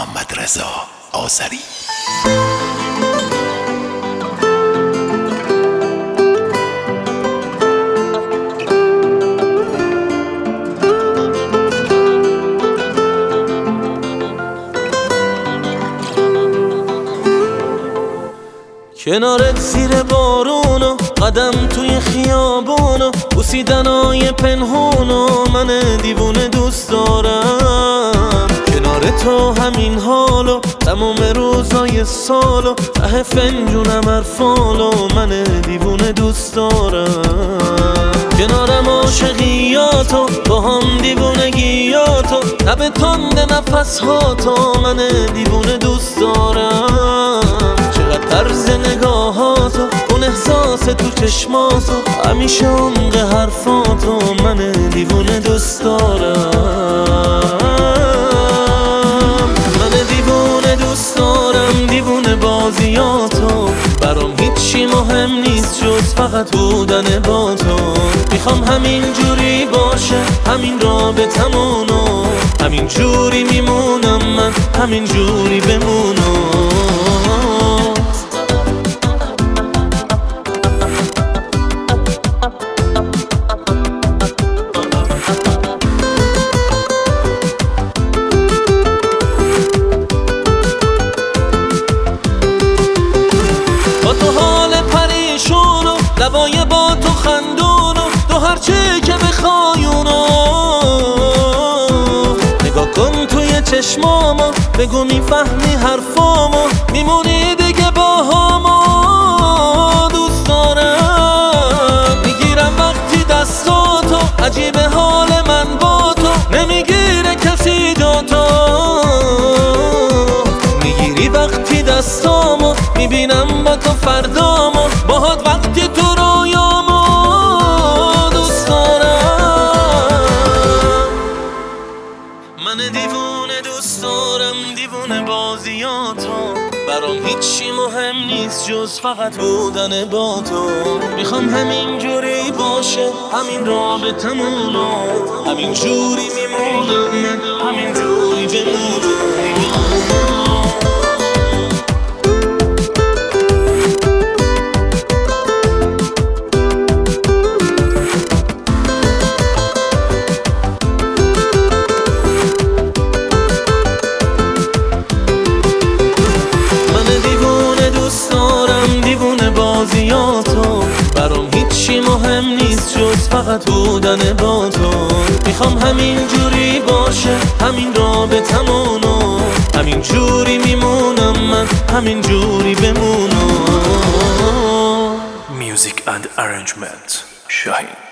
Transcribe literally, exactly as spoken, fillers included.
محمد رضا آذری. کنارت زیر بارونو قدم توی خیابونو بوسیدنای پنهونو من دیوونه دوست دارم. کنار تو همین حالو تمام روزای سالو ته فنجونم حرفالو من دیوونه دوست دارم. کنارم عاشقیاتو با هم دیوونگیاتو لب تند نفسهاتو من دیوونه دوست دارم. چقدر طرز نگاهاتو اون احساس تو چشماتو همیشه عمق حرفاتو من دیوونه دوست دارم. من دیوونه دوست دارم دیوونه بازیاتو برام هیچی مهم نیست جز فقط بودن با تو. میخوام همین جوری باشه همین رابطمونو همین جوری میمونم من همین جوری بمونم. لبای با تو خندونو تو هرچی که بخوایونو نگاه کن توی چشمامو بگو میفهمی حرفامو میمونی دیگه با همو دوست دارم. میگیرم وقتی دستاتو عجیب حال من با تو نمیگیره کسی جاتو. میگیری وقتی دستامو میبینم با تو فردامو باهات وقتی تو رویامو دوست دارم. من دیوونه دوست دارم دیوونه بازیاتو برام هیچی مهم نیست جز فقط بودن با تو. میخوام همین جوری باشه همین رابطمونو همین جوری میمونم من همین جوری بمونم. برام هیچی مهم نیست جز فقط بودن با تو. میخوام همین جوری باشه همین رابطمونو همین جوری میمونم من همین جوری بمونم. Music and arrangement شاهین.